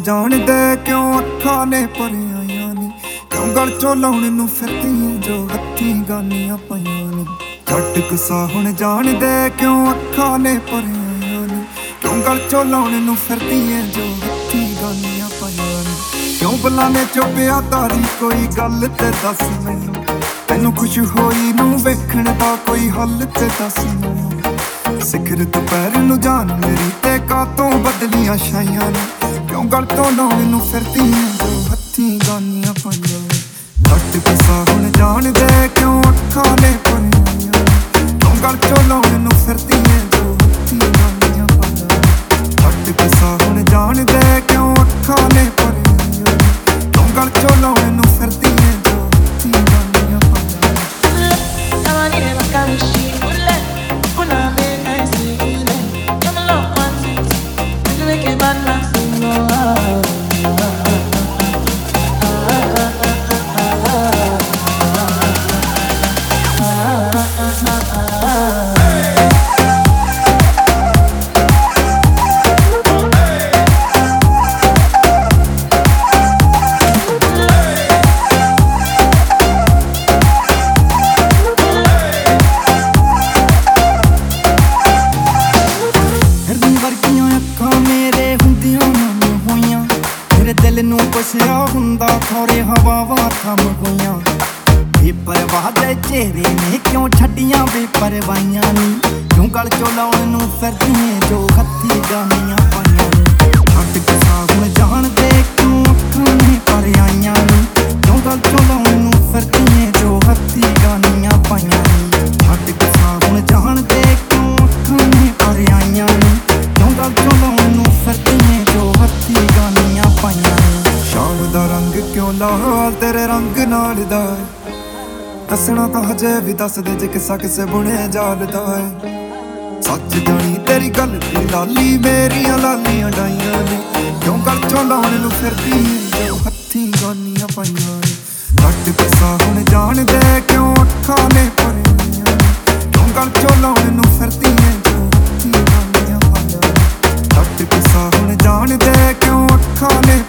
ਜਾਣਦੇ ਕਿਉਂ ਅੱਖਾਂ ਨੇ ਭਰੀਆਂ ਨੀ, ਕਿਉਂ ਗਲ ਚੋਂ ਲਾਉਣ ਨੂੰ ਫਿਰਦੀ ਜੋ ਹੱਥੀਂ ਗਾਨੀਆਂ ਪਾਈਆਂ ਨੀ। ਛੱਡ ਗੁੱਸਾ ਹੁਣ ਜਾਣਦੇ ਕਿਉਂ ਅੱਖਾਂ ਨੇ ਭਰੀਆਂ ਨੀ, ਕਿਉਂ ਗਲ ਚੋਂ ਲਾਉਣ ਨੂੰ ਫਿਰਦੀ ਜੋ ਹੱਥੀਂ ਗਾਨੀਆਂ ਪਾਈਆਂ ਨੀ। ਕਿਉਂ ਬੁਲਾਣੇ ਚੁੱਪਿਆ ਤਾਰੀ ਕੋਈ ਗੱਲ ਤੇ ਦੱਸ ਮੈਨੂੰ, ਤੈਨੂੰ ਖੁਸ਼ ਹੋਈ ਨੂੰ ਵੇਖਣ ਦਾ ਕੋਈ ਹੱਲ ਤੇ ਦੱਸ ਮੈਨੂੰ। ਸਿਖਰ ਦੁਪਹਿਰ ਨੂੰ ਜਾਨ ਮੇਰੀ ਤੇ ਕਾਤੋਂ ਬਦਲੀਆਂ ਛਾਈਆਂ ਨੇ, ਕਿਉਂ ਗਲ ਤੋਂ ਲਾਉਣ ਨੂੰ ਫਿਰਦੀ ਜੋ ਹੱਥੀਂ ਗਾਨੀਆਂ ਪਾਈਆਂ ਨੇ। ਛੱਡ ਗੁੱਸਾ ਹੁਣ ਜਾਣਦੇ ਕਿਉਂ ਅੱਖਾਂ ਨੇ ਭਰੀਆਂ ਨੀ, ਕਿਉਂ ਗਲ ਚੋਂ ਲਾਉਣ ਨੂੰ ਫਿਰਦੀ ਜੋ ਹੱਥੀਂ ਗਾਨੀਆਂ ਪਾਈਆਂ ਨੇ। ਛੱਡ ਗੁੱਸਾ ਹੁਣ ਜਾਣਦੇ ਕਿਉਂ ਅੱਖਾਂ ਨੇ ਭਰੀਆਂ ਨੀ, ਕਿਉਂ ਗਲ ਚੋਂ ਲਾਉਣ ਨੂੰ ਫਿਰਦੀ ਜੋ ਹੱਥੀਂ ਗਾਨੀਆਂ ਪਾਈਆਂ ਨੇ। ਦਿਲ ਨੂੰ ਪੁੱਛਿਆ ਹੁੰਦਾ ਥੋੜੇ ਹਵਾਵਾਂ ਥੰਮ ਗਈਆਂ, ਬੇਪਰਵਾਹ ਦੇ ਚਿਹਰੇ ਨੇ ਕਿਉਂ ਛੱਡੀਆਂ ਬੇਪਰਵਾਹੀਆਂ ਨੀ, ਕਿਉਂ ਗਲ ਚੋਂ ਲਾਉਣ ਨੂੰ ਫਿਰਦੀ ਜੋ ਹੱਥੀਂ ਗਾਨੀਆਂ ਪਾਈਆਂ ਨੀ। ਛੱਡ ਗੁੱਸਾ ਹੁਣ ਜਾਣਦੇ ਕਿਉਂ ਅੱਖਾਂ ਨੇ ਭਰੀਆਂ ਨੀ, ਕਿਉਂ ਗਲ ਚੋਂ ਲਾਉਣ ਨੂੰ ਫਿਰਦੀ ਜੋ ਹੱਥੀਂ ਗਾਨੀਆਂ ਪਾਈਆਂ ਨੀ। ਛੱਡ ਗੁੱਸਾ ਹੁਣ ਜਾਣਦੇ ਕਿਉਂ ਅੱਖਾਂ ਨੇ ਭਰੀਆਂ ਨੀ, ਕਿਉਂ ਗਲ ਚੋਂ ਲਾਉਣ ਨੂੰ ਫਿਰਦੀ ਜੋ ਹੱਥੀਂ ਗਾਨੀਆਂ ਪਾਈਆਂ ਨੀ। ਸ਼ਾਮ ਦਾ ਰੰਗ ਕਿਉਂ ਲਾਲ ਤੇਰੇ ਰੰਗ ਨਾਲ ਦਾ, ਦੱਸਣਾ ਤਾਂ ਹਜੇ ਵੀ ਦੱਸ ਦੇ ਜੇ ਕਿੱਸਾ ਕਿਸੇ ਬੁਣੇ ਜਾਲਦਾ ਏ। ਸੱਚ ਜਾਣੀ ਤੇਰੀ ਗੱਲ ਦੀ ਲਾਲੀ ਮੇਰੀਆਂ ਲਾਲੀਆਂ ਡਾਈਆਂ ਨੇ, ਕਿਉਂ ਗਲ ਚੋਂ ਲਾਉਣ ਨੂੰ ਫਿਰਦੀ ਜੋ ਹੱਥੀਂ ਗਾਨੀਆਂ ਪਾਈਆਂ ਨੇ। ਛੱਡ ਗੁੱਸਾ ਹੁਣ ਜਾਣਦੇ ਕਿਉਂ ਅੱਖਾਂ ਨੇ ਭਰੀਆਂ ਨੀ, ਕਿਉਂ ਗਲ ਚੋਂ ਲਾਉਣ ਨੂੰ ਫਿਰਦੀ ਜੋ ਹੱਥੀਂ ਗਾਨੀਆਂ ਪਾਈਆਂ ਨੇ। ਛੱਡ ਗੁੱਸਾ ਹੁਣ ਜਾਣਦੇ ਕਿਉਂ ਅੱਖਾਂ ਨੇ